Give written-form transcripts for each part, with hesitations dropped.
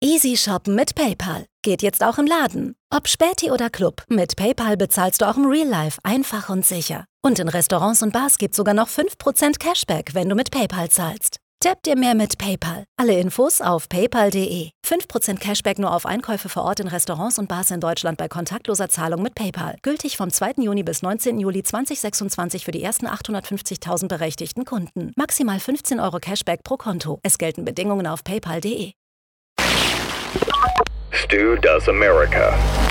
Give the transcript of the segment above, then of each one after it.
Easy shoppen mit PayPal. Geht jetzt auch im Laden. Ob Späti oder Club, mit PayPal bezahlst du auch im Real Life einfach und sicher. Und in Restaurants und Bars gibt's sogar noch 5% Cashback, wenn du mit PayPal zahlst. Tipp dir mehr mit PayPal. Alle Infos auf paypal.de. 5% Cashback nur auf Einkäufe vor Ort in Restaurants und Bars in Deutschland bei kontaktloser Zahlung mit PayPal. Gültig vom 2. Juni bis 19. Juli 2026 für die ersten 850.000 berechtigten Kunden. Maximal 15 € Cashback pro Konto. Es gelten Bedingungen auf paypal.de. Stu Does America.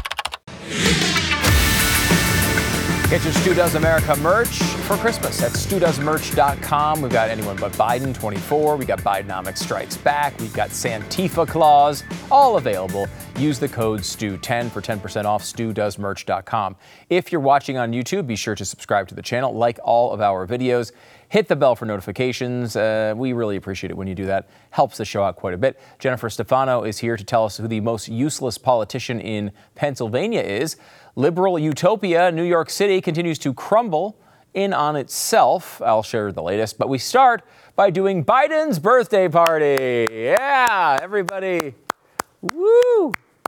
Get your Stu Does America merch for Christmas at StuDoesMerch.com. We've got Anyone But Biden 24. We got Bidenomics Strikes Back. We've got Santifa Claus. All available. Use the code STU10 for 10% off. StuDoesMerch.com. If you're watching on YouTube, be sure to subscribe to the channel, like all of our videos. Hit the bell for notifications. We really appreciate it when you do that. Helps the show out quite a bit. Jennifer Stefano is here to tell us who the most useless politician in Pennsylvania is. Liberal utopia, New York City, continues to crumble in on itself. I'll share the latest. But we start by doing Biden's birthday party. Yeah, everybody. Woo!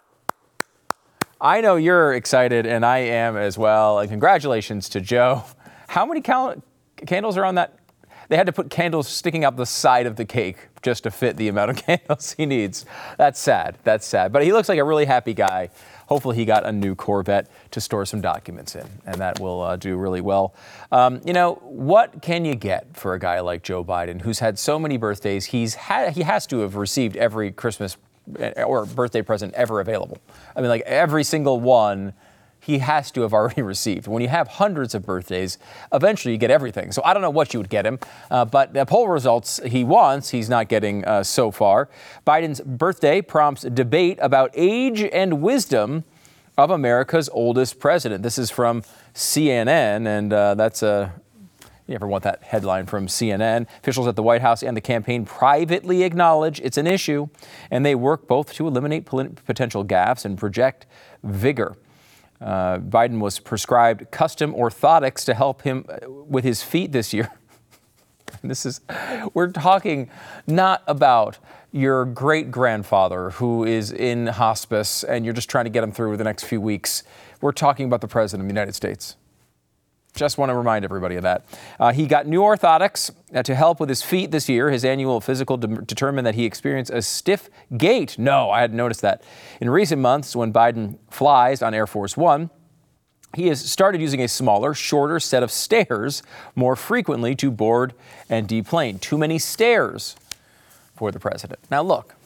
I know you're excited, and I am as well. And congratulations to Joe. How many candles are on that? They had to put candles sticking out the side of the cake just to fit the amount of candles he needs. That's sad. That's sad. But he looks like a really happy guy. Hopefully he got a new Corvette to store some documents in, and that will do really well. What can you get for a guy like Joe Biden, who's had so many birthdays? He has to have received every Christmas or birthday present ever available. I mean, like every single one he has to have already received. When you have hundreds of birthdays, eventually you get everything. So I don't know what you would get him, but the poll results he wants, he's not getting so far. Biden's birthday prompts debate about age and wisdom of America's oldest president. This is from CNN, and that's a... You never want that headline from CNN. Officials at the White House and the campaign privately acknowledge it's an issue, and they work both to eliminate potential gaffes and project vigor. Biden was prescribed custom orthotics to help him with his feet this year. We're talking not about your great-grandfather who is in hospice and you're just trying to get him through the next few weeks. We're talking about the President of the United States. Just want to remind everybody of that. He got new orthotics to help with his feet this year. His annual physical determined that he experienced a stiff gait. No, I hadn't noticed that. In recent months, when Biden flies on Air Force One, he has started using a smaller, shorter set of stairs more frequently to board and deplane. Too many stairs for the president. Now, look,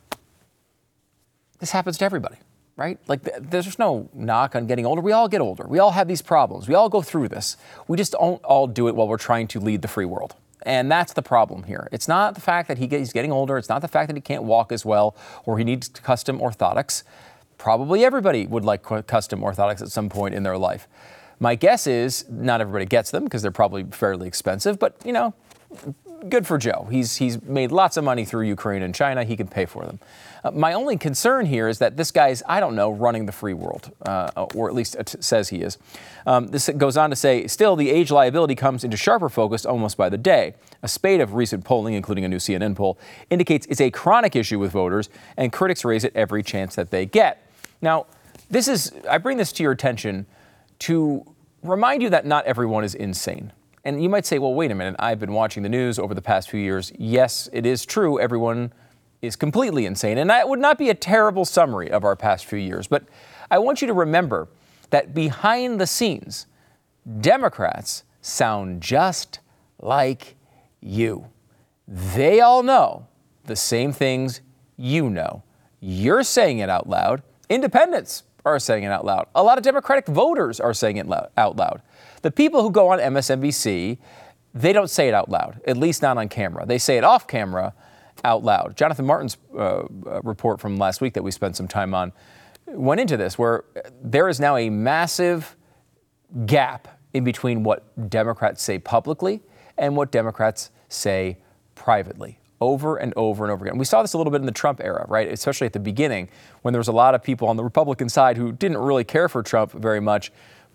this happens to everybody. Right? Like, there's no knock on getting older. We all get older. We all have these problems. We all go through this. We just don't all do it while we're trying to lead the free world. And that's the problem here. It's not the fact that he's getting older. It's not the fact that he can't walk as well or he needs custom orthotics. Probably everybody would like custom orthotics at some point in their life. My guess is not everybody gets them because they're probably fairly expensive, but, good for Joe. He's made lots of money through Ukraine and China. He can pay for them. My only concern here is that this guy's, running the free world, or at least it says he is. This goes on to say, still, the age liability comes into sharper focus almost by the day. A spate of recent polling, including a new CNN poll, indicates it's a chronic issue with voters, and critics raise it every chance that they get. Now, I bring this to your attention to remind you that not everyone is insane. And you might say, well, wait a minute, I've been watching the news over the past few years. Yes, it is true, everyone is completely insane. And that would not be a terrible summary of our past few years. But I want you to remember that behind the scenes, Democrats sound just like you. They all know the same things you know. You're saying it out loud. Independents are saying it out loud. A lot of Democratic voters are saying it out loud. The people who go on MSNBC, they don't say it out loud, at least not on camera. They say it off camera out loud. Jonathan Martin's report from last week that we spent some time on went into this, where there is now a massive gap in between what Democrats say publicly and what Democrats say privately, over and over and over again. We saw this a little bit in the Trump era, right? Especially at the beginning, when there was a lot of people on the Republican side who didn't really care for Trump very much,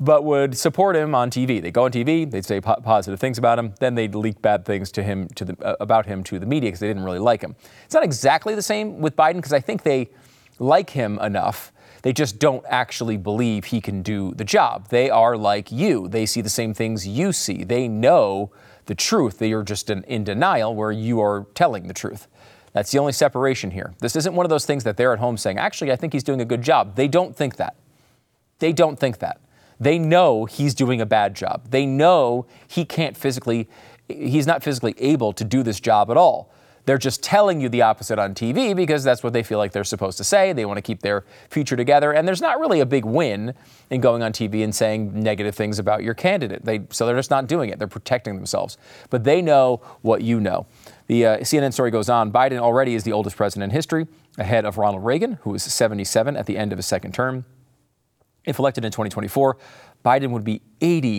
but would support him on TV. They'd go on TV, they'd say positive things about him, then they'd leak bad things to him, about him to the media because they didn't really like him. It's not exactly the same with Biden because I think they like him enough. They just don't actually believe he can do the job. They are like you. They see the same things you see. They know the truth. They are just in denial where you are telling the truth. That's the only separation here. This isn't one of those things that they're at home saying, actually, I think he's doing a good job. They don't think that. They don't think that. They know he's doing a bad job. They know he's not physically able to do this job at all. They're just telling you the opposite on TV because that's what they feel like they're supposed to say. They want to keep their future together. And there's not really a big win in going on TV and saying negative things about your candidate. So they're just not doing it. They're protecting themselves. But they know what you know. The CNN story goes on. Biden already is the oldest president in history, ahead of Ronald Reagan, who was 77 at the end of his second term. If elected in 2024, Biden would be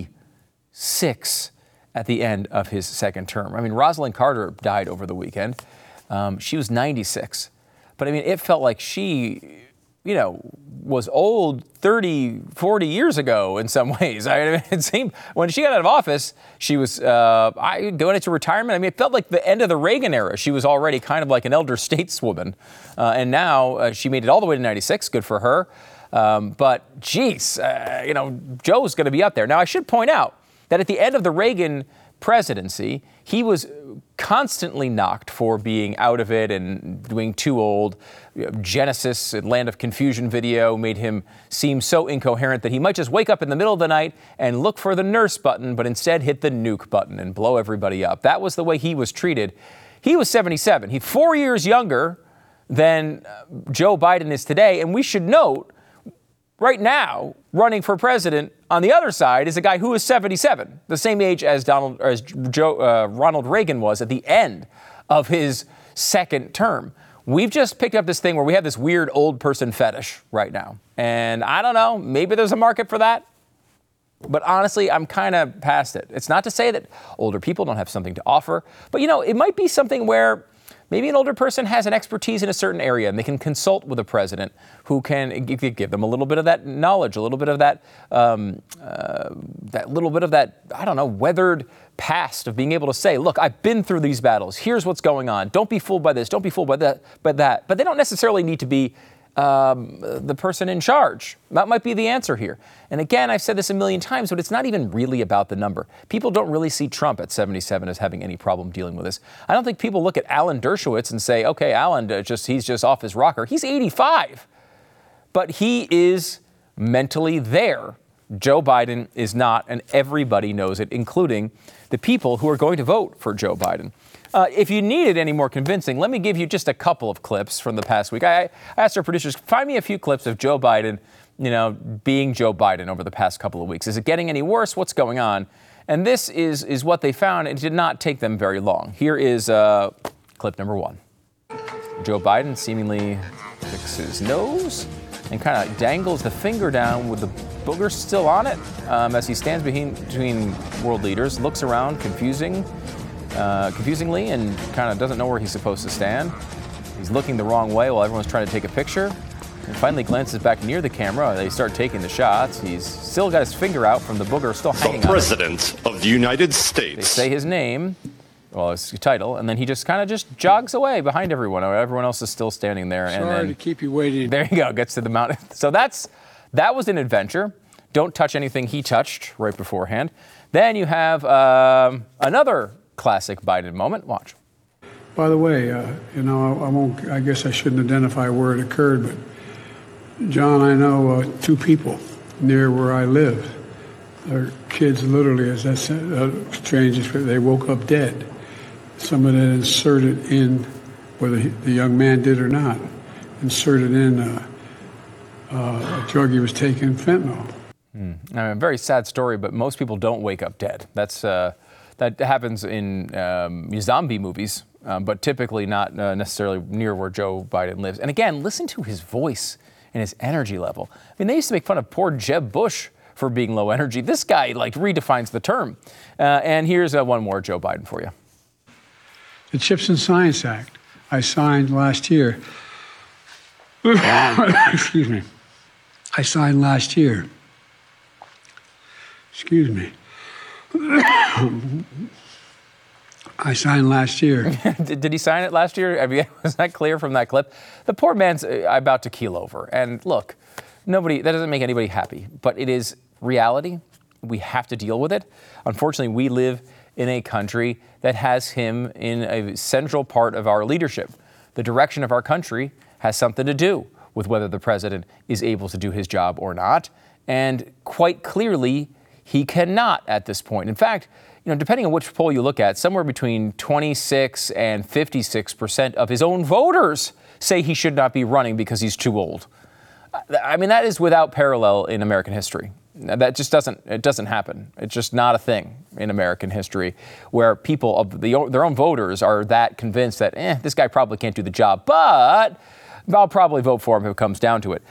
86 at the end of his second term. I mean, Rosalind Carter died over the weekend. She was 96. But I mean, it felt like she, was old 30, 40 years ago in some ways. I mean, it seemed when she got out of office, she was going into retirement. I mean, it felt like the end of the Reagan era. She was already kind of like an elder stateswoman. And now she made it all the way to 96. Good for her. But geez, Joe's going to be up there. Now, I should point out that at the end of the Reagan presidency, he was constantly knocked for being out of it and being too old. Genesis, Land of Confusion video made him seem so incoherent that he might just wake up in the middle of the night and look for the nurse button, but instead hit the nuke button and blow everybody up. That was the way he was treated. He was 77. He's 4 years younger than Joe Biden is today. And we should note, right now, running for president on the other side is a guy who is 77, the same age as Ronald Reagan was at the end of his second term. We've just picked up this thing where we have this weird old person fetish right now. And I don't know, maybe there's a market for that. But honestly, I'm kind of past it. It's not to say that older people don't have something to offer, but it might be something where maybe an older person has an expertise in a certain area and they can consult with a president who can give them a little bit of that knowledge, a little bit of that, weathered past of being able to say, look, I've been through these battles. Here's what's going on. Don't be fooled by this. Don't be fooled by that. But they don't necessarily need to be the person in charge. That might be the answer here. And again, I've said this a million times, but it's not even really about the number. People don't really see Trump at 77 as having any problem dealing with this. I don't think people look at Alan Dershowitz and say, okay, Alan, he's just off his rocker. He's 85, but he is mentally there. Joe Biden is not, and everybody knows it, including the people who are going to vote for Joe Biden. If you needed any more convincing, let me give you just a couple of clips from the past week. I asked our producers, find me a few clips of Joe Biden, being Joe Biden over the past couple of weeks. Is it getting any worse? What's going on? And this is what they found. It did not take them very long. Here is clip number one. Joe Biden seemingly picks his nose and kind of dangles the finger down with the booger still on it as he stands between world leaders, looks around confusingly and kind of doesn't know where he's supposed to stand. He's looking the wrong way while everyone's trying to take a picture. And finally glances back near the camera. They start taking the shots. He's still got his finger out from the booger still hanging on. The President of the United States. They say his name, his title, and then he just kind of jogs away behind everyone. Everyone else is still standing there. Sorry to keep you waiting. There you go. Gets to the mountain. So that was an adventure. Don't touch anything he touched right beforehand. Then you have another classic Biden moment. Watch. By the way, I guess I shouldn't identify where it occurred, but John, I know two people near where I live. Their kids literally, as that's strange, they woke up dead. Someone had inserted in, whether the young man did or not, inserted in a drug he was taking, fentanyl. A very sad story, but most people don't wake up dead. That happens in zombie movies, but typically not necessarily near where Joe Biden lives. And again, listen to his voice and his energy level. I mean, they used to make fun of poor Jeb Bush for being low energy. This guy redefines the term. And here's one more Joe Biden for you. The CHIPS and Science Act I signed last year. Excuse me. I signed last year. excuse me. I signed last year. Did he sign it last year? I mean, was that clear from that clip? The poor man's about to keel over. And look, that doesn't make anybody happy, but it is reality. We have to deal with it. Unfortunately, we live in a country that has him in a central part of our leadership. The direction of our country has something to do with whether the president is able to do his job or not. And quite clearly, he cannot at this point. In fact, depending on which poll you look at, somewhere between 26 and 56% of his own voters say he should not be running because he's too old. I mean, that is without parallel in American history. That just doesn't happen. It's just not a thing in American history where people of their own voters are that convinced that, this guy probably can't do the job, but I'll probably vote for him if it comes down to it.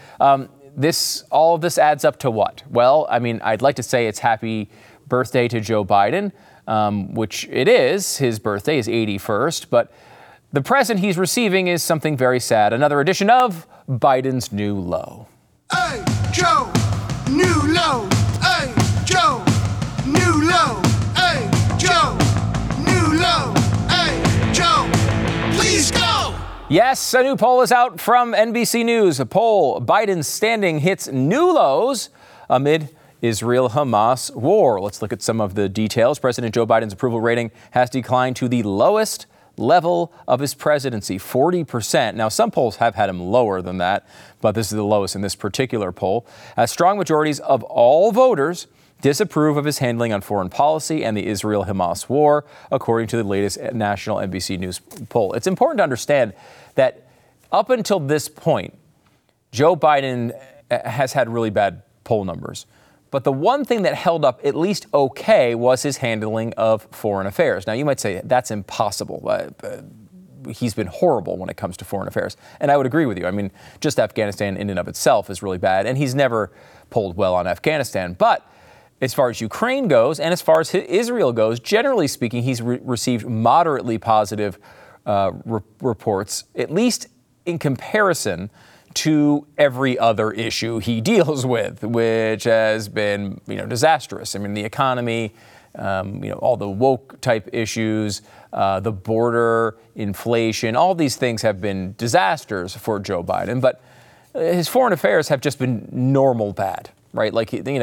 All of this adds up to what? Well, I mean, I'd like to say it's happy birthday to Joe Biden, which it is. His birthday is 81st, but the present he's receiving is something very sad. Another edition of Biden's New Low. Hey, Joe, new low. Hey, Joe, new low. Hey, Joe, new low. Hey, Joe, please go. Yes, a new poll is out from NBC News. A poll, Biden's standing hits new lows amid Israel-Hamas war. Let's look at some of the details. President Joe Biden's approval rating has declined to the lowest level of his presidency, 40%. Now, some polls have had him lower than that, but this is the lowest in this particular poll. As strong majorities of all voters disapprove of his handling on foreign policy and the Israel-Hamas war, according to the latest national NBC News poll. It's important to understand that up until this point, Joe Biden has had really bad poll numbers. But the one thing that held up at least okay was his handling of foreign affairs. Now, you might say that's impossible. He's been horrible when it comes to foreign affairs. And I would agree with you. I mean, just Afghanistan in and of itself is really bad. And he's never polled well on Afghanistan. But as far as Ukraine goes and as far as Israel goes, generally speaking, he's received moderately positive reports, at least in comparison to every other issue he deals with, which has been, disastrous. I mean, the economy, all the woke type issues, the border, inflation, all these things have been disasters for Joe Biden. But his foreign affairs have just been normal bad, right? Like, 50%,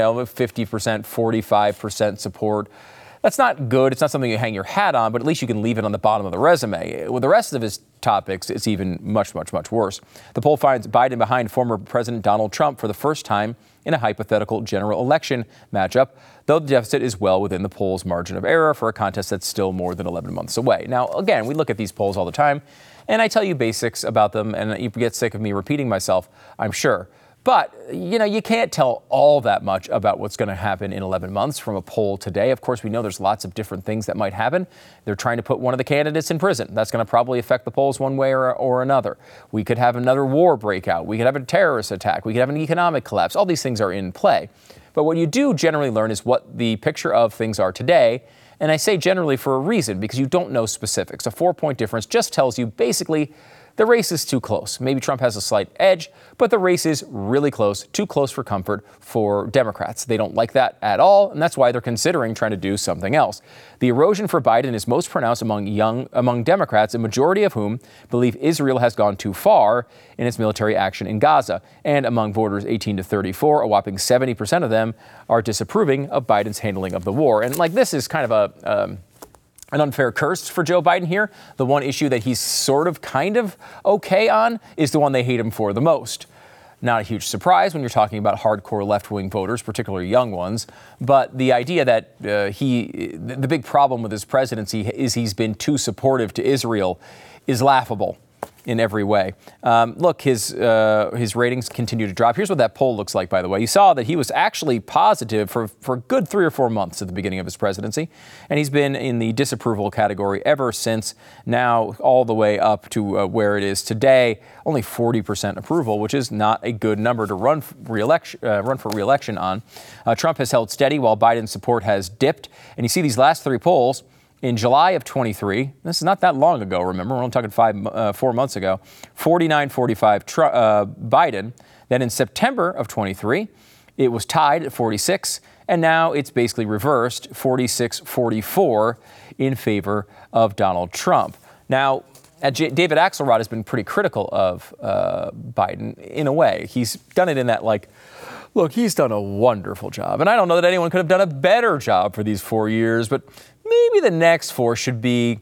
45% support. That's not good. It's not something you hang your hat on, but at least you can leave it on the bottom of the resume. With the rest of his topics, it's even much, much, much worse. The poll finds Biden behind former President Donald Trump for the first time in a hypothetical general election matchup, though the deficit is well within the poll's margin of error for a contest that's still more than 11 months away. Now, again, we look at these polls all the time, and I tell you basics about them, and you get sick of me repeating myself, I'm sure. But, you can't tell all that much about what's going to happen in 11 months from a poll today. Of course, we know there's lots of different things that might happen. They're trying to put one of the candidates in prison. That's going to probably affect the polls one way or another. We could have another war break out. We could have a terrorist attack. We could have an economic collapse. All these things are in play. But what you do generally learn is what the picture of things are today. And I say generally for a reason, because you don't know specifics. A 4-point difference just tells you basically the race is too close. Maybe Trump has a slight edge, but the race is really close, too close for comfort for Democrats. They don't like that at all, and that's why they're considering trying to do something else. The erosion for Biden is most pronounced among Democrats, a majority of whom believe Israel has gone too far in its military action in Gaza. And among voters 18 to 34, a whopping 70% of them are disapproving of Biden's handling of the war. And this is kind of an unfair curse for Joe Biden here. The one issue that he's kind of okay on is the one they hate him for the most. Not a huge surprise when you're talking about hardcore left-wing voters, particularly young ones. But the idea that the big problem with his presidency is he's been too supportive to Israel is laughable in every way. Look, his ratings continue to drop. Here's what that poll looks like, by the way. You saw that he was actually positive for a good 3 or 4 months at the beginning of his presidency, and he's been in the disapproval category ever since, now all the way up to where it is today, only 40% approval, which is not a good number to run for re-election on. Trump has held steady while Biden's support has dipped, and you see these last 3 polls. In July of 23, this is not that long ago, remember, we're only talking 4 months ago, 49-45 Biden. Then in September of 23, it was tied at 46. And now it's basically reversed, 46-44 in favor of Donald Trump. Now, David Axelrod has been pretty critical of Biden in a way. He's done it in that, like, look, he's done a wonderful job. And I don't know that anyone could have done a better job for these 4 years, but maybe the next 4 should be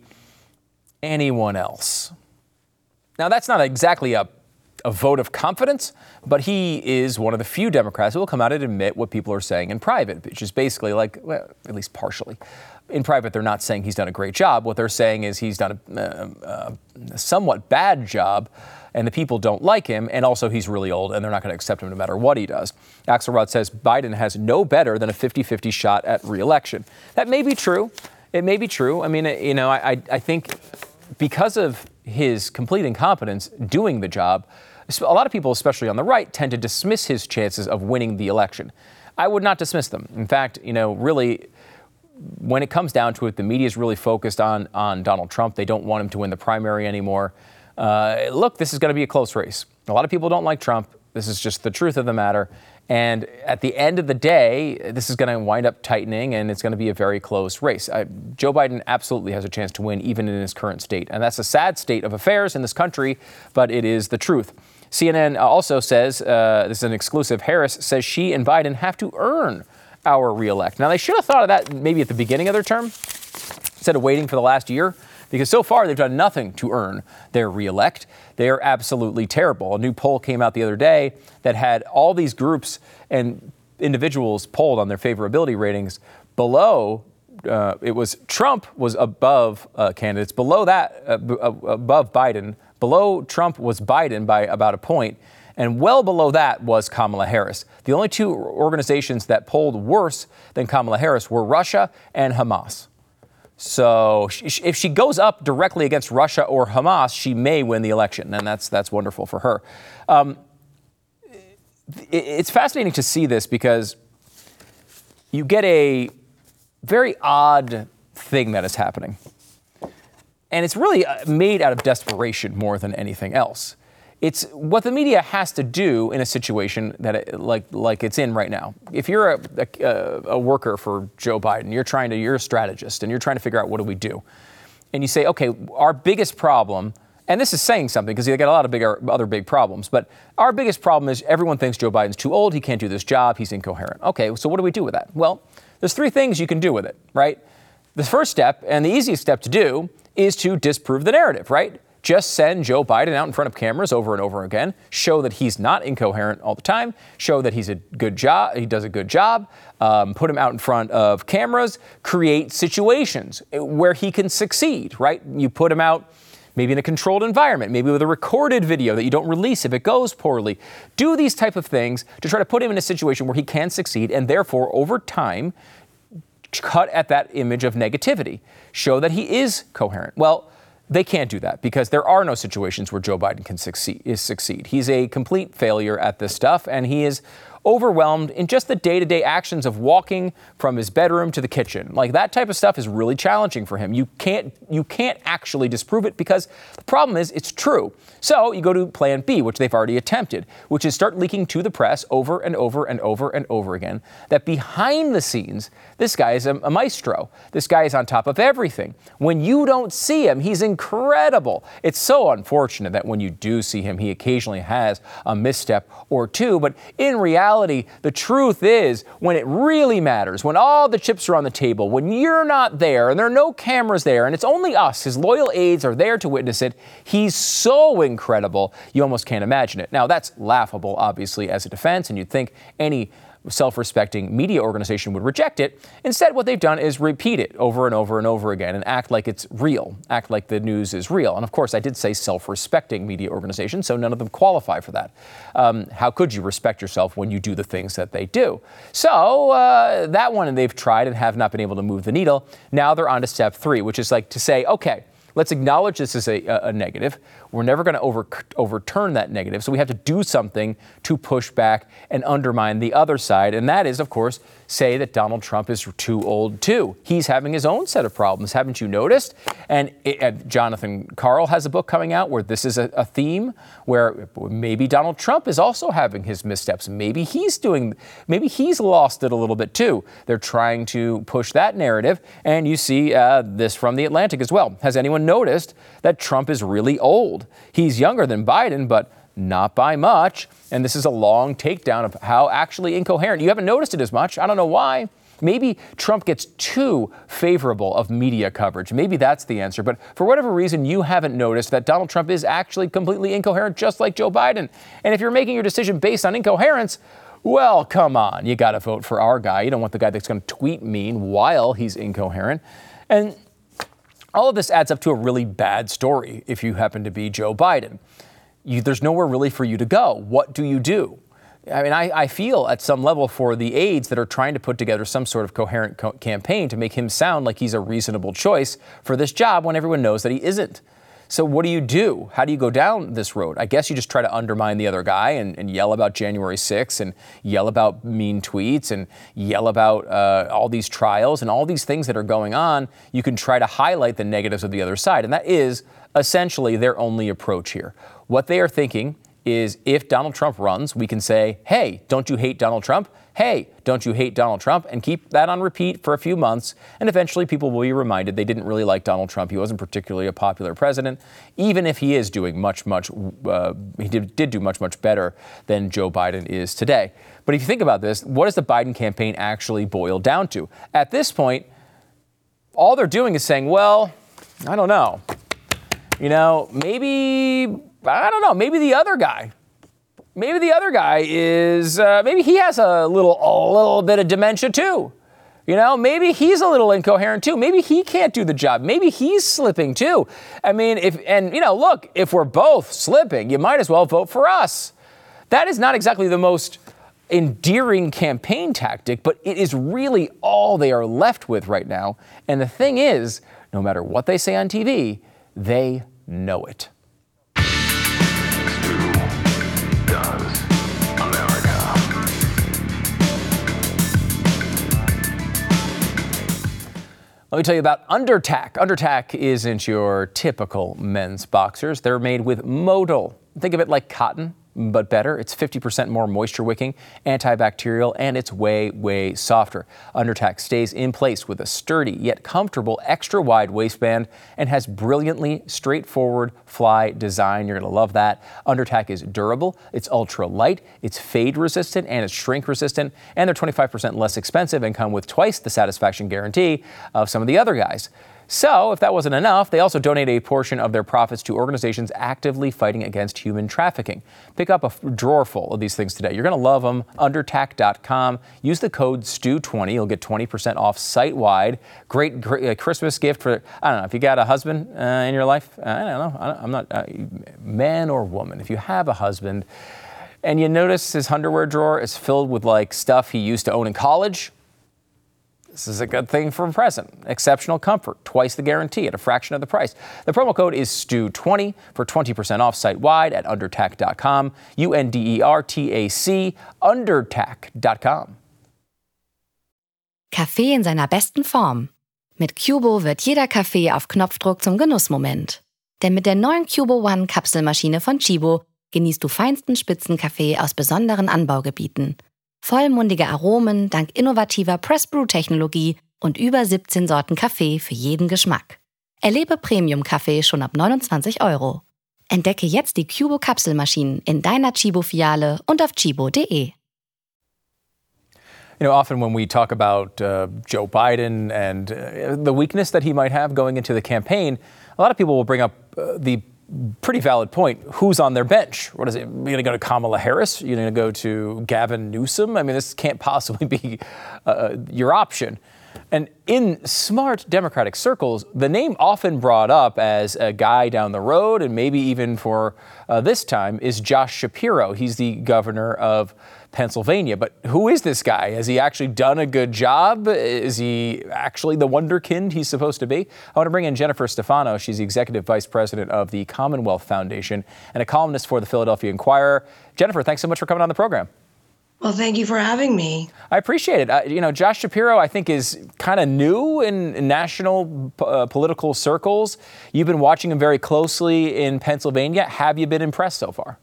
anyone else. Now, that's not exactly a vote of confidence, but he is one of the few Democrats who will come out and admit what people are saying in private, which is basically like, well, at least partially. In private, they're not saying he's done a great job. What they're saying is he's done a somewhat bad job, and the people don't like him, and also he's really old, and they're not going to accept him no matter what he does. Axelrod says Biden has no better than a 50-50 shot at re-election. That may be true. It may be true. I mean, you know, I think because of his complete incompetence doing the job, a lot of people, especially on the right, tend to dismiss his chances of winning the election. I would not dismiss them. In fact, you know, really, when it comes down to it, the media is really focused on Donald Trump. They don't want him to win the primary anymore. Look, this is going to be a close race. A lot of people don't like Trump. This is just the truth of the matter. And at the end of the day, this is going to wind up tightening, and it's going to be a very close race. Joe Biden absolutely has a chance to win, even in his current state. And that's a sad state of affairs in this country, but it is the truth. CNN also says, this is an exclusive, Harris says she and Biden have to earn our reelect. Now, they should have thought of that maybe at the beginning of their term, instead of waiting for the last year, because so far they've done nothing to earn their reelect. They are absolutely terrible. A new poll came out the other day that had all these groups and individuals polled on their favorability ratings below. It was Trump was above candidates. Below that, above Biden. Below Trump was Biden by about a point. And well below that was Kamala Harris. The only two organizations that polled worse than Kamala Harris were Russia and Hamas. So if she goes up directly against Russia or Hamas, she may win the election, and that's wonderful for her. It's fascinating to see this because you get a very odd thing that is happening. And it's really made out of desperation more than anything else. It's what the media has to do in a situation that like it's in right now. If you're a worker for Joe Biden, you're a strategist, and you're trying to figure out what do we do, and you say, okay, our biggest problem, and this is saying something because they got a lot of other big problems, but our biggest problem is everyone thinks Joe Biden's too old, he can't do this job, he's incoherent. Okay, so what do we do with that? Well, there's 3 things you can do with it, right? The first step, and the easiest step to do, is to disprove the narrative, right? Just send Joe Biden out in front of cameras over and over again, show that he's not incoherent all the time, show that he does a good job, put him out in front of cameras, create situations where he can succeed, right? You put him out maybe in a controlled environment, maybe with a recorded video that you don't release if it goes poorly. Do these type of things to try to put him in a situation where he can succeed, and therefore, over time, cut at that image of negativity. Show that he is coherent. Well, they can't do that because there are no situations where Joe Biden can succeed. He's a complete failure at this stuff, and he is overwhelmed in just the day-to-day actions of walking from his bedroom to the kitchen. Like, that type of stuff is really challenging for him. You can't actually disprove it because the problem is it's true. So you go to plan B, which they've already attempted, which is start leaking to the press over and over and over and over again that behind the scenes, this guy is a maestro. This guy is on top of everything. When you don't see him, he's incredible. It's so unfortunate that when you do see him, he occasionally has a misstep or two, but in reality, the truth is, when it really matters, when all the chips are on the table, when you're not there and there are no cameras there and it's only us, his loyal aides are there to witness it, he's so incredible, you almost can't imagine it. Now, that's laughable, obviously, as a defense, and you'd think any self-respecting media organization would reject it. Instead, what they've done is repeat it over and over and over again and act like it's real, act like the news is real. And of course, I did say self-respecting media organizations, so none of them qualify for that. How could you respect yourself when you do the things that they do? So that one they've tried and have not been able to move the needle. Now they're on to step 3, which is like to say, okay, let's acknowledge this is a negative. We're never going to overturn that negative. So we have to do something to push back and undermine the other side. And that is, of course, say that Donald Trump is too old, too. He's having his own set of problems. Haven't you noticed? And Jonathan Karl has a book coming out where this is a theme where maybe Donald Trump is also having his missteps. Maybe he's lost it a little bit, too. They're trying to push that narrative. And you see this from The Atlantic as well. Has anyone noticed that Trump is really old? He's younger than Biden, but not by much. And this is a long takedown of how actually incoherent. You haven't noticed it as much. I don't know why. Maybe Trump gets too favorable of media coverage. Maybe that's the answer. But for whatever reason, you haven't noticed that Donald Trump is actually completely incoherent, just like Joe Biden. And if you're making your decision based on incoherence, well, come on. You got to vote for our guy. You don't want the guy that's going to tweet mean while he's incoherent. And all of this adds up to a really bad story if you happen to be Joe Biden. There's nowhere really for you to go. What do you do? I mean, I feel at some level for the aides that are trying to put together some sort of coherent campaign to make him sound like he's a reasonable choice for this job when everyone knows that he isn't. So what do you do? How do you go down this road? I guess you just try to undermine the other guy and yell about January 6th and yell about mean tweets and yell about all these trials and all these things that are going on. You can try to highlight the negatives of the other side. And that is essentially their only approach here. What they are thinking is if Donald Trump runs, we can say, hey, don't you hate Donald Trump? Hey, don't you hate Donald Trump? And keep that on repeat for a few months. And eventually people will be reminded they didn't really like Donald Trump. He wasn't particularly a popular president, even if he is doing he did do much better than Joe Biden is today. But if you think about this, what does the Biden campaign actually boil down to? At this point, all they're doing is saying, well, I don't know. Maybe the other guy. Maybe the other guy is, maybe he has a little bit of dementia too. Maybe he's a little incoherent too. Maybe he can't do the job. Maybe he's slipping too. I mean, look, if we're both slipping, you might as well vote for us. That is not exactly the most endearing campaign tactic, but it is really all they are left with right now. And the thing is, no matter what they say on TV, they know it. Let me tell you about Undertac. Undertac isn't your typical men's boxers. They're made with modal. Think of it like cotton, but better. It's 50% more moisture wicking, antibacterial, and it's way, way softer. Undertac stays in place with a sturdy yet comfortable extra wide waistband and has brilliantly straightforward fly design. You're going to love that. Undertac is durable, it's ultra light, it's fade resistant, and it's shrink resistant. And they're 25% less expensive and come with twice the satisfaction guarantee of some of the other guys. So, if that wasn't enough, they also donate a portion of their profits to organizations actively fighting against human trafficking. Pick up a drawer full of these things today. You're going to love them. Undertac.com. Use the code STU20. You'll get 20% off site-wide. Great Christmas gift for, I don't know, if you got a husband in your life. I don't know. I'm not, man or woman. If you have a husband and you notice his underwear drawer is filled with stuff he used to own in college, this is a good thing for a present. Exceptional comfort, twice the guarantee at a fraction of the price. The promo code is STU20 for 20% off site-wide at undertac.com. UNDERTAC, undertac.com. Kaffee in seiner besten Form. Mit Cubo wird jeder Kaffee auf Knopfdruck zum Genussmoment. Denn mit der neuen Cubo One Kapselmaschine von Chibo genießt du feinsten Spitzenkaffee aus besonderen Anbaugebieten. Vollmundige Aromen dank innovativer Press-Brew-Technologie und über 17 Sorten Kaffee für jeden Geschmack. Erlebe Premium-Kaffee schon ab 29 €. Entdecke jetzt die Cubo-Kapselmaschinen in deiner Chibo-Filiale und auf chibo.de. Often when we talk about Joe Biden and the weakness that he might have going into the campaign, a lot of people will bring up the pretty valid point. Who's on their bench? What is it? You're going to go to Kamala Harris? You're going to go to Gavin Newsom? I mean, this can't possibly be your option. And in smart Democratic circles, the name often brought up as a guy down the road, and maybe even for this time, is Josh Shapiro. He's the governor of Pennsylvania. But who is this guy? Has he actually done a good job? Is he actually the wonderkind he's supposed to be? I want to bring in Jennifer Stefano. She's the executive vice president of the Commonwealth Foundation and a columnist for the Philadelphia Inquirer. Jennifer, thanks so much for coming on the program. Well, thank you for having me. I appreciate it. Josh Shapiro, I think, is kind of new in national political circles. You've been watching him very closely in Pennsylvania. Have you been impressed so far?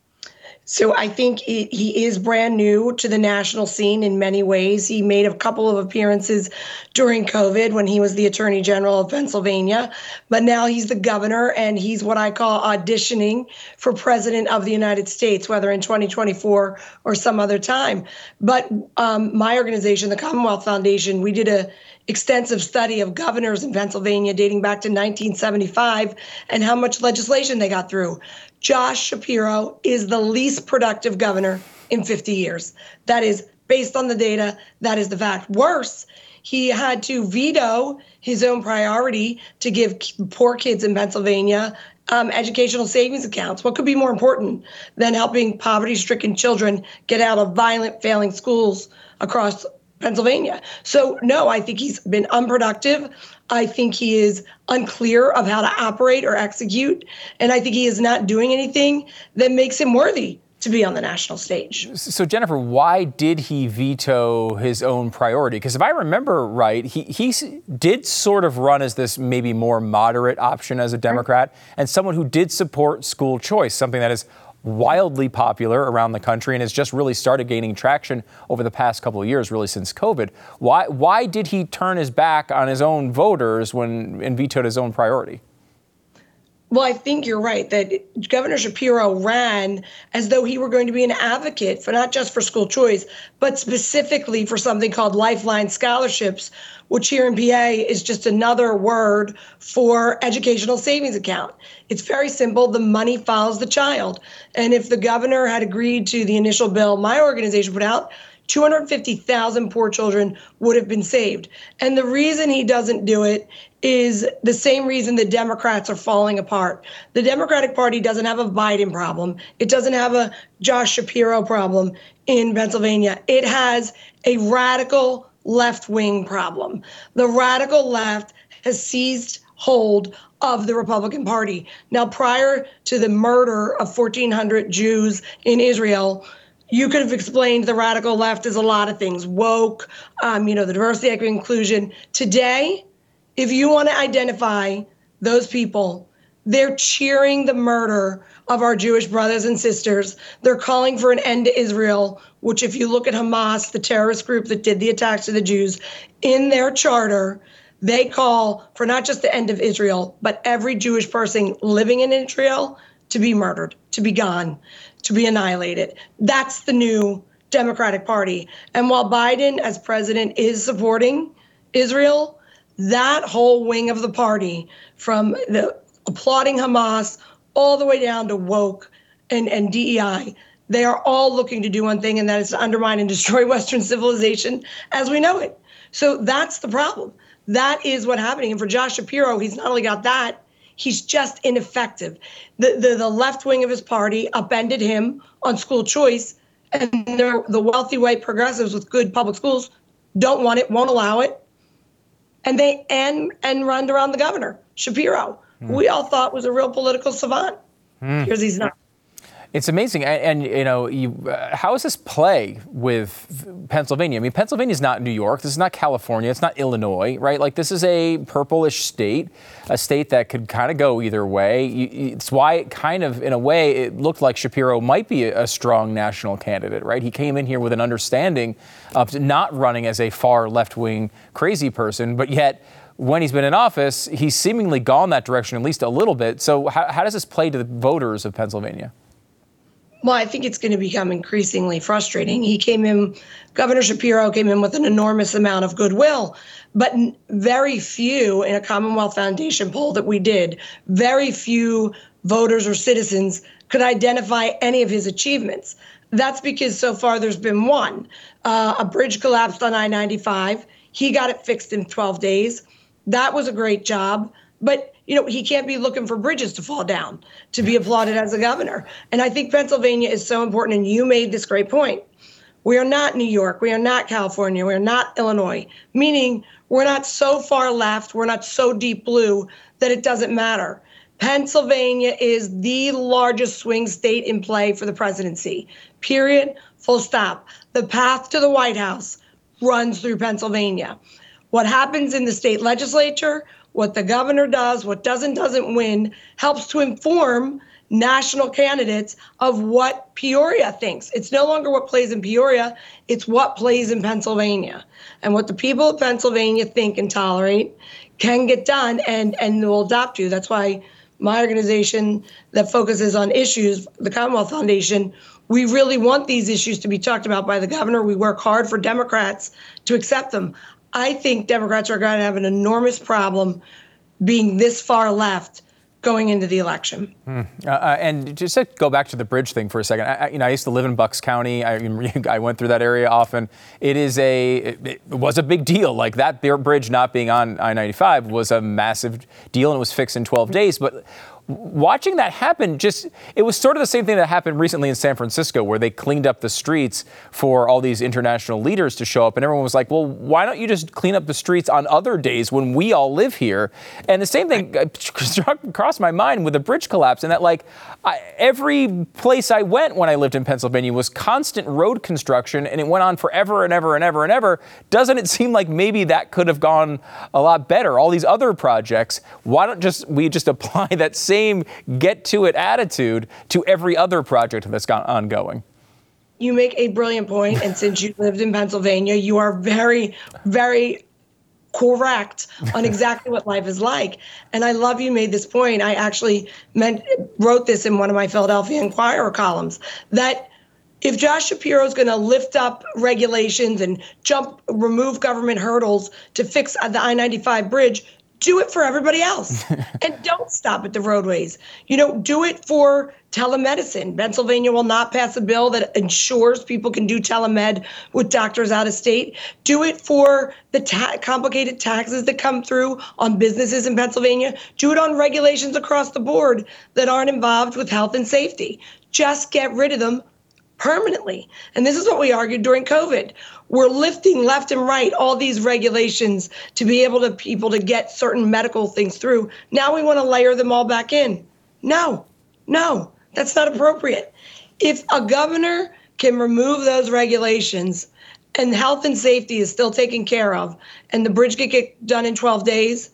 So I think he is brand new to the national scene in many ways. He made a couple of appearances during COVID when he was the Attorney General of Pennsylvania, but now he's the governor, and he's what I call auditioning for President of the United States, whether in 2024 or some other time. But my organization, the Commonwealth Foundation, we did a extensive study of governors in Pennsylvania dating back to 1975 and how much legislation they got through. Josh Shapiro is the least productive governor in 50 years. That is based on the data. That is the fact. Worse, he had to veto his own priority to give poor kids in Pennsylvania educational savings accounts. What could be more important than helping poverty-stricken children get out of violent, failing schools across Pennsylvania? So, no, I think he's been unproductive. I think he is unclear of how to operate or execute. And I think he is not doing anything that makes him worthy to be on the national stage. So, Jennifer, why did he veto his own priority? Because if I remember right, he did sort of run as this maybe more moderate option as a Democrat and someone who did support school choice, something that is wildly popular around the country and has just really started gaining traction over the past couple of years, really since COVID. Why did he turn his back on his own voters and vetoed his own priority? Well, I think you're right that Governor Shapiro ran as though he were going to be an advocate for not just for school choice, but specifically for something called Lifeline scholarships, which here in PA is just another word for educational savings account. It's very simple. The money follows the child. And if the governor had agreed to the initial bill my organization put out, 250,000 poor children would have been saved. And the reason he doesn't do it is the same reason the Democrats are falling apart. The Democratic Party doesn't have a Biden problem. It doesn't have a Josh Shapiro problem in Pennsylvania. It has a radical left-wing problem. The radical left has seized hold of the Republican Party. Now, prior to the murder of 1,400 Jews in Israel, you could have explained the radical left as a lot of things, woke, the diversity, equity, inclusion. Today, if you want to identify those people, they're cheering the murder of our Jewish brothers and sisters. They're calling for an end to Israel, which if you look at Hamas, the terrorist group that did the attacks to the Jews, in their charter, they call for not just the end of Israel, but every Jewish person living in Israel to be murdered, to be gone, to be annihilated. That's the new Democratic Party. And while Biden as president is supporting Israel, that whole wing of the party, from the applauding Hamas all the way down to woke and DEI, they are all looking to do one thing, and that is to undermine and destroy Western civilization as we know it. So that's the problem. That is what's happening. And for Josh Shapiro, he's not only got that, he's just ineffective. The left wing of his party upended him on school choice, and the wealthy white progressives with good public schools don't want it, won't allow it. And they run around the governor, Shapiro, who we all thought was a real political savant. Here's he's not. It's amazing. And how does this play with Pennsylvania? I mean, Pennsylvania is not New York. This is not California. It's not Illinois, right? Like, this is a purplish state, a state that could kind of go either way. It's why it kind of, in a way, it looked like Shapiro might be a strong national candidate, right? He came in here with an understanding of not running as a far left-wing crazy person, but yet when he's been in office, he's seemingly gone that direction at least a little bit. So how does this play to the voters of Pennsylvania? Well, I think it's going to become increasingly frustrating. Governor Shapiro came in with an enormous amount of goodwill, but very few, in a Commonwealth Foundation poll that we did, very few voters or citizens could identify any of his achievements. That's because so far there's been one. A bridge collapsed on I-95. He got it fixed in 12 days. That was a great job. But, he can't be looking for bridges to fall down to be applauded as a governor. And I think Pennsylvania is so important. And you made this great point. We are not New York. We are not California. We are not Illinois, meaning we're not so far left. We're not so deep blue that it doesn't matter. Pennsylvania is the largest swing state in play for the presidency, period, full stop. The path to the White House runs through Pennsylvania. What happens in the state legislature, what the governor does, what doesn't win, helps to inform national candidates of what Peoria thinks. It's no longer what plays in Peoria, it's what plays in Pennsylvania. And what the people of Pennsylvania think and tolerate can get done and will adopt you. That's why my organization that focuses on issues, the Commonwealth Foundation, we really want these issues to be talked about by the governor. We work hard for Democrats to accept them. I think Democrats are going to have an enormous problem being this far left going into the election. And just to go back to the bridge thing for a second, I used to live in Bucks County. I went through that area often. It was a big deal. Like that bridge not being on I-95 was a massive deal, and it was fixed in 12 days. But watching that happen, it was sort of the same thing that happened recently in San Francisco, where they cleaned up the streets for all these international leaders to show up. And everyone was like, well, why don't you just clean up the streets on other days when we all live here? And the same thing struck across my mind with the bridge collapse, and that every place I went when I lived in Pennsylvania was constant road construction, and it went on forever and ever and ever and ever. Doesn't it seem like maybe that could have gone a lot better? All these other projects, why don't we just apply that same get-to-it attitude to every other project that's ongoing? You make a brilliant point, and since you lived in Pennsylvania, you are very, very correct on exactly what life is like. And I love you made this point. I actually wrote this in one of my Philadelphia Inquirer columns, that if Josh Shapiro is going to lift up regulations and remove government hurdles to fix the I-95 bridge, do it for everybody else. And don't stop at the roadways. Do it for telemedicine. Pennsylvania will not pass a bill that ensures people can do telemed with doctors out of state. Do it for the complicated taxes that come through on businesses in Pennsylvania. Do it on regulations across the board that aren't involved with health and safety. Just get rid of them permanently. And this is what we argued during COVID. We're lifting left and right all these regulations to be able to people to get certain medical things through. Now we want to layer them all back in. No, that's not appropriate. If a governor can remove those regulations and health and safety is still taken care of and the bridge can get done in 12 days,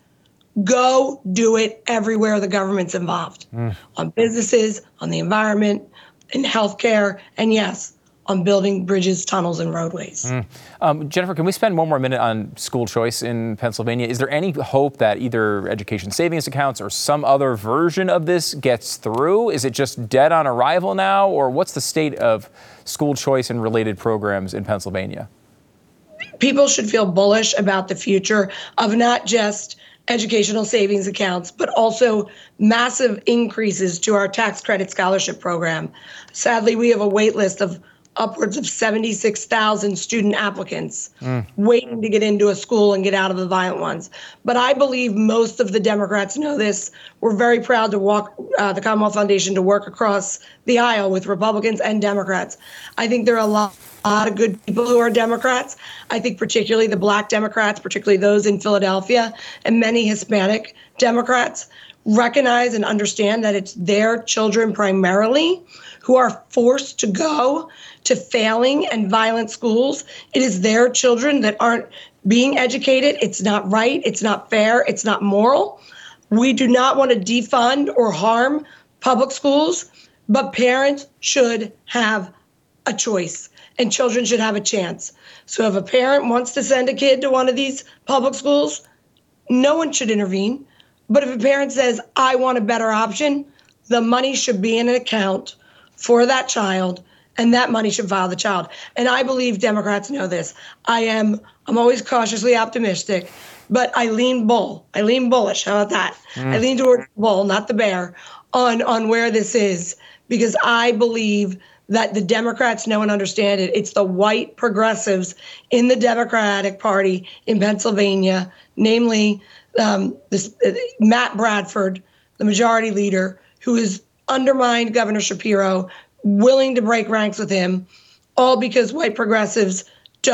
go do it everywhere the government's involved. On businesses, on the environment, in healthcare, and yes, on building bridges, tunnels, and roadways. Jennifer, can we spend one more minute on school choice in Pennsylvania? Is there any hope that either education savings accounts or some other version of this gets through? Is it just dead on arrival now, or what's the state of school choice and related programs in Pennsylvania? People should feel bullish about the future of not just educational savings accounts, but also massive increases to our tax credit scholarship program. Sadly, we have a wait list of upwards of 76,000 student applicants waiting to get into a school and get out of the violent ones. But I believe most of the Democrats know this. We're very proud to walk the Commonwealth Foundation to work across the aisle with Republicans and Democrats. I think there are a lot of good people who are Democrats. I think particularly the Black Democrats, particularly those in Philadelphia, and many Hispanic Democrats recognize and understand that it's their children primarily who are forced to go to failing and violent schools. It is their children that aren't being educated. It's not right. It's not fair. It's not moral. We do not want to defund or harm public schools, but parents should have a choice and children should have a chance. So if a parent wants to send a kid to one of these public schools, no one should intervene. But if a parent says, I want a better option, the money should be in an account for that child, and that money should follow the child. And I believe Democrats know this. I'm always cautiously optimistic, but I lean bullish. How about that? I lean toward the bull, not the bear, on where this is, because I believe that the Democrats know and understand it. It's the white progressives in the Democratic Party in Pennsylvania, namely Matt Bradford, the majority leader, who has undermined Governor Shapiro, willing to break ranks with him, all because white progressives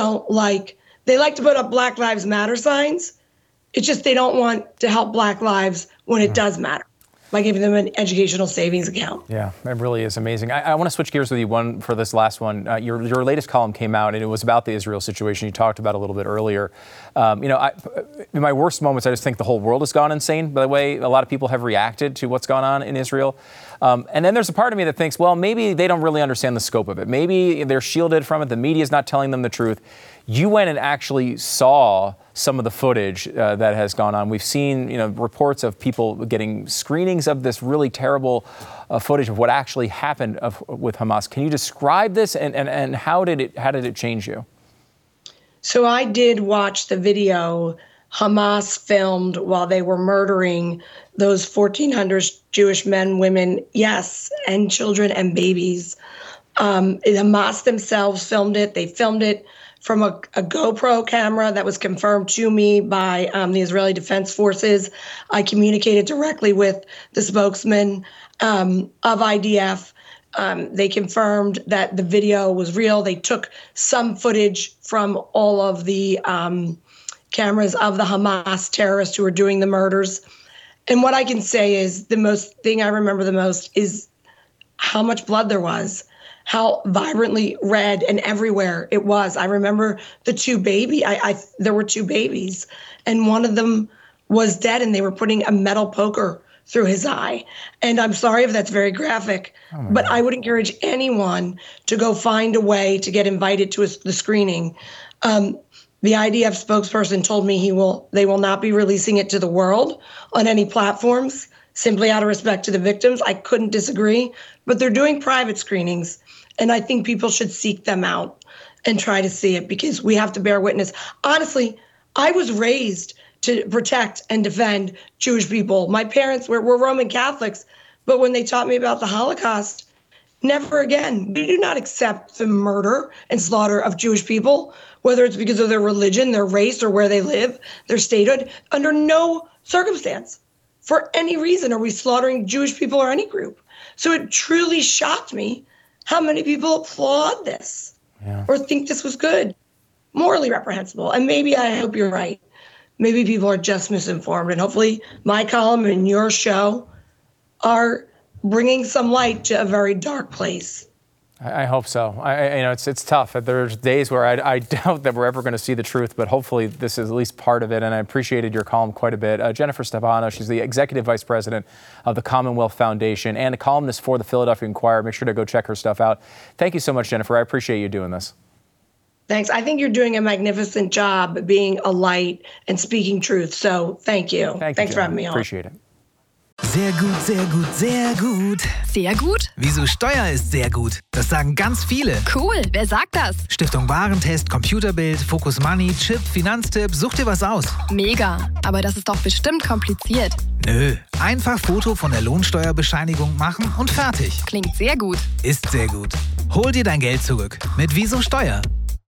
they like to put up Black Lives Matter signs. It's just they don't want to help Black lives when it does matter, by giving them an educational savings account. Yeah, it really is amazing. I want to switch gears with you for this last one. Your latest column came out, and it was about the Israel situation you talked about a little bit earlier. In my worst moments, I just think the whole world has gone insane. By the way, a lot of people have reacted to what's gone on in Israel. And then there's a part of me that thinks, well, maybe they don't really understand the scope of it. Maybe they're shielded from it. The media is not telling them the truth. You went and actually saw some of the footage that has gone on. We've seen, reports of people getting screenings of this really terrible footage of what actually happened with Hamas. Can you describe this and how did it change you? So I did watch the video Hamas filmed while they were murdering those 1,400 Jewish men, women, yes, and children and babies. Hamas themselves filmed it. They filmed it from a GoPro camera that was confirmed to me by the Israeli Defense Forces. I communicated directly with the spokesman of IDF. They confirmed that the video was real. They took some footage from all of the cameras of the Hamas terrorists who were doing the murders. And what I can say is the thing I remember the most is how much blood there was, how vibrantly red and everywhere it was. I remember the two there were two babies, and one of them was dead, and they were putting a metal poker through his eye. And I'm sorry if that's very graphic, but I would encourage anyone to go find a way to get invited to the screening. The IDF spokesperson told me they will not be releasing it to the world on any platforms, simply out of respect to the victims. I couldn't disagree, but they're doing private screenings, and I think people should seek them out and try to see it, because we have to bear witness. Honestly, I was raised to protect and defend Jewish people. My parents were Roman Catholics, but when they taught me about the Holocaust, never again. We do not accept the murder and slaughter of Jewish people, whether it's because of their religion, their race, or where they live, their statehood. Under no circumstance, for any reason, are we slaughtering Jewish people or any group. So it truly shocked me how many people applaud this or think this was good, morally reprehensible. And maybe I hope you're right. Maybe people are just misinformed. And hopefully my column and your show are bringing some light to a very dark place. I hope so. It's tough. There's days where I doubt that we're ever going to see the truth, but hopefully this is at least part of it. And I appreciated your column quite a bit. Jennifer Stefano, she's the executive vice president of the Commonwealth Foundation and a columnist for the Philadelphia Inquirer. Make sure to go check her stuff out. Thank you so much, Jennifer. I appreciate you doing this. Thanks. I think you're doing a magnificent job being a light and speaking truth. So thank you. Thanks for having me on. Appreciate it. Sehr gut, sehr gut, sehr gut. Sehr gut? Wieso Steuer ist sehr gut? Das sagen ganz viele. Cool, wer sagt das? Stiftung Warentest, Computerbild, Focus Money, Chip, Finanztipp, such dir was aus. Mega, aber das ist doch bestimmt kompliziert. Nö, einfach Foto von der Lohnsteuerbescheinigung machen und fertig. Klingt sehr gut. Ist sehr gut. Hol dir dein Geld zurück mit Wieso Steuer.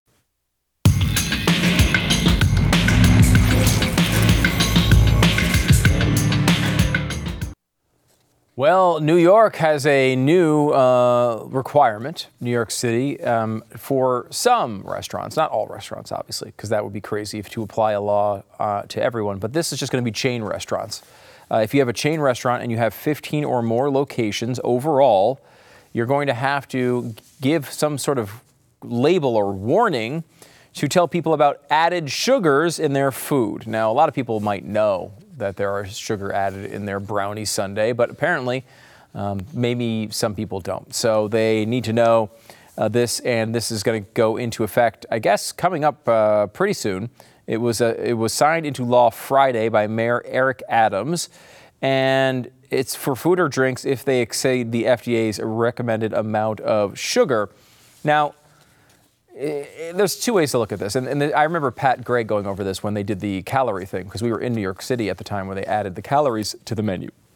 Well, New York has a new requirement, New York City, for some restaurants, not all restaurants, obviously, because that would be crazy if to apply a law to everyone. But this is just going to be chain restaurants. If you have a chain restaurant and you have 15 or more locations overall, you're going to have to give some sort of label or warning to tell people about added sugars in their food. Now, a lot of people might know that there are sugar added in their brownie sundae, but apparently maybe some people don't. So they need to know this, and this is going to go into effect, I guess, coming up pretty soon. It was signed into law Friday by Mayor Eric Adams, and it's for food or drinks if they exceed the FDA's recommended amount of sugar. Now, there's two ways to look at this. And I remember Pat Gray going over this when they did the calorie thing, because we were in New York City at the time when they added the calories to the menu.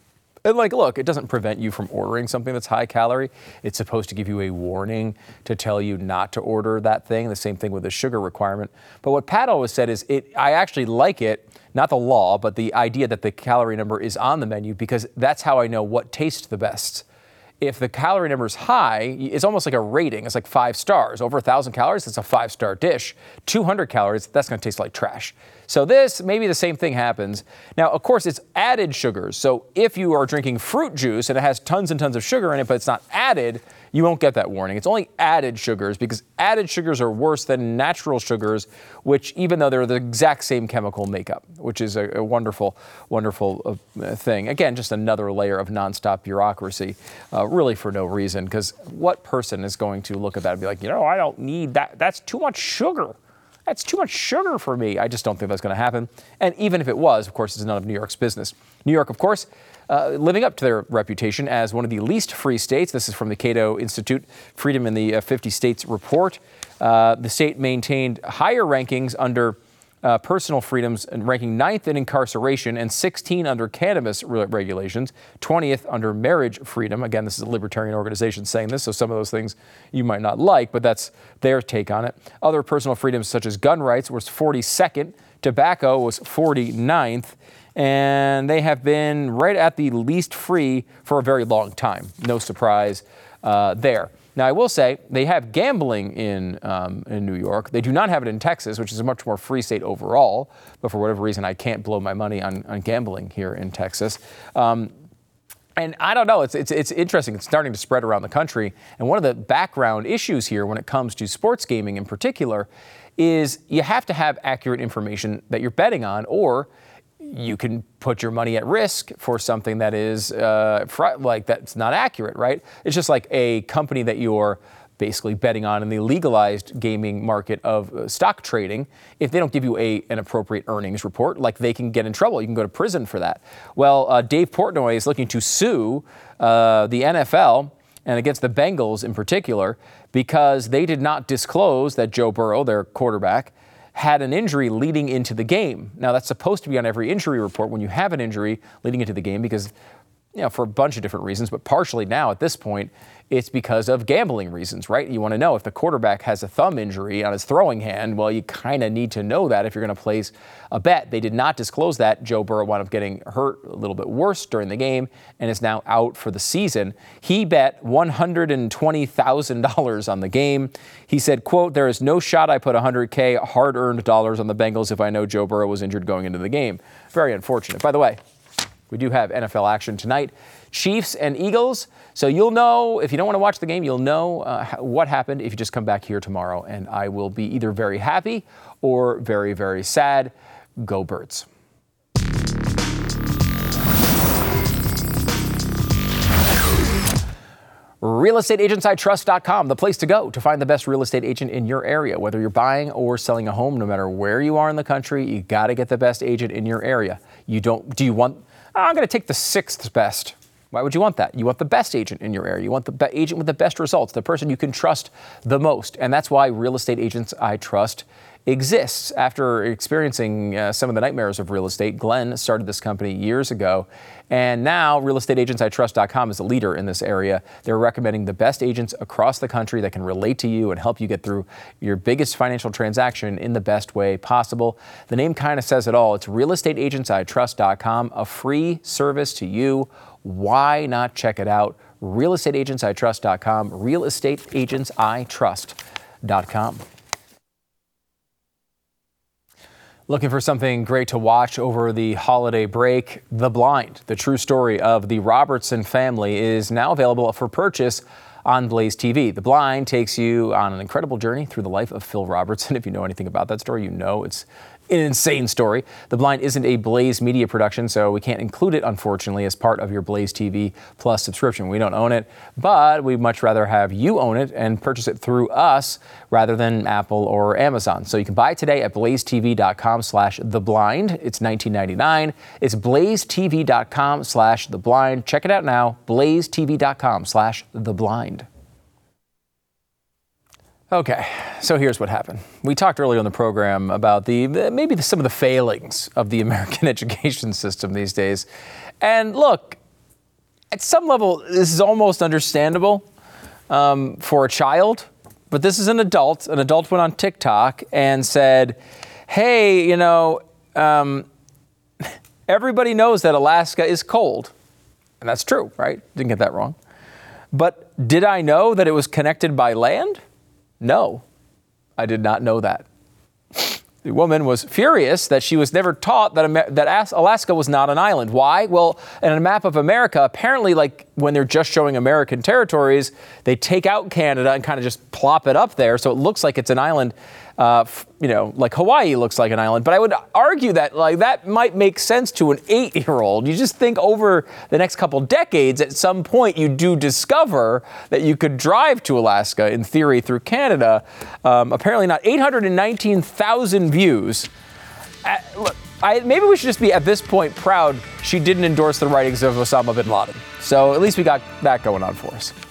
And like, look, it doesn't prevent you from ordering something that's high calorie. It's supposed to give you a warning to tell you not to order that thing. The same thing with the sugar requirement. But what Pat always said is I actually like it, not the law, but the idea that the calorie number is on the menu, because that's how I know what tastes the best. If the calorie number is high, it's almost like a rating. It's like 5 stars. Over 1,000 calories, it's a 5-star dish. 200 calories, that's going to taste like trash. So maybe the same thing happens. Now, of course, it's added sugars. So if you are drinking fruit juice and it has tons and tons of sugar in it, but it's not added, you won't get that warning. It's only added sugars, because added sugars are worse than natural sugars, which, even though they're the exact same chemical makeup, which is a wonderful, wonderful thing. Again, just another layer of nonstop bureaucracy, really for no reason, because what person is going to look at that and be like, I don't need that. That's too much sugar. That's too much sugar for me. I just don't think that's going to happen. And even if it was, of course, it's none of New York's business. New York, of course, living up to their reputation as one of the least free states. This is from the Cato Institute, Freedom in the 50 States report. The state maintained higher rankings under personal freedoms, and ranking 9th in incarceration and 16 under cannabis regulations, 20th under marriage freedom. Again, this is a libertarian organization saying this, so some of those things you might not like, but that's their take on it. Other personal freedoms, such as gun rights, was 42nd. Tobacco was 49th. And they have been right at the least free for a very long time. No surprise there. Now, I will say they have gambling in New York. They do not have it in Texas, which is a much more free state overall. But for whatever reason, I can't blow my money on gambling here in Texas. And I don't know. It's interesting. It's starting to spread around the country. And one of the background issues here when it comes to sports gaming in particular is you have to have accurate information that you're betting on, or you can put your money at risk for something that is that's not accurate, right? It's just like a company that you're basically betting on in the legalized gaming market of stock trading. If they don't give you an appropriate earnings report, like, they can get in trouble. You can go to prison for that. Well, Dave Portnoy is looking to sue the NFL and against the Bengals in particular, because they did not disclose that Joe Burrow, their quarterback, had an injury leading into the game. Now, that's supposed to be on every injury report when you have an injury leading into the game, because, for a bunch of different reasons, but partially now at this point, it's because of gambling reasons, right? You want to know if the quarterback has a thumb injury on his throwing hand. Well, you kind of need to know that if you're going to place a bet. They did not disclose that. Joe Burrow wound up getting hurt a little bit worse during the game and is now out for the season. He bet $120,000 on the game. He said, quote, "There is no shot I put $100K hard-earned dollars on the Bengals if I know Joe Burrow was injured going into the game." Very unfortunate. By the way, we do have NFL action tonight. Chiefs and Eagles. So you'll know, if you don't want to watch the game, you'll know what happened if you just come back here tomorrow. And I will be either very happy or very, very sad. Go Birds. RealestateAgentsITrust.com, the place to go to find the best real estate agent in your area. Whether you're buying or selling a home, no matter where you are in the country, you got to get the best agent in your area. I'm going to take the 6th best. Why would you want that? You want the best agent in your area. You want the agent with the best results, the person you can trust the most. And that's why Real Estate Agents I Trust exists. After experiencing some of the nightmares of real estate, Glenn started this company years ago. And now RealestateAgentsITrust.com is a leader in this area. They're recommending the best agents across the country that can relate to you and help you get through your biggest financial transaction in the best way possible. The name kind of says it all. It's RealestateAgentsITrust.com, a free service to you. Why not check it out? RealestateAgentsITrust.com, RealestateAgentsITrust.com. Looking for something great to watch over the holiday break? The Blind, the true story of the Robertson family, is now available for purchase on Blaze TV. The Blind takes you on an incredible journey through the life of Phil Robertson. If you know anything about that story, you know it's an insane story. The Blind isn't a Blaze Media production, so we can't include it, unfortunately, as part of your Blaze TV Plus subscription. We don't own it, but we'd much rather have you own it and purchase it through us rather than Apple or Amazon. So you can buy it today at blazetv.com/theblind. It's $19.99. It's blazetv.com/theblind. Check it out now, blazetv.com/theblind. Okay, so here's what happened. We talked earlier on the program about some of the failings of the American education system these days. And look, at some level, this is almost understandable for a child, but this is an adult. An adult went on TikTok and said, hey, everybody knows that Alaska is cold. And that's true, right? Didn't get that wrong. But did I know that it was connected by land? No, I did not know that. The woman was furious that she was never taught that Alaska was not an island. Why? Well, in a map of America, apparently, like when they're just showing American territories, they take out Canada and kind of just plop it up there, so it looks like it's an island. Like Hawaii looks like an island. But I would argue that that might make sense to an 8-year-old. You just think over the next couple decades, at some point you do discover that you could drive to Alaska, in theory, through Canada. Apparently not. 819,000 views. Maybe we should just be, at this point, proud she didn't endorse the writings of Osama bin Laden. So at least we got that going on for us.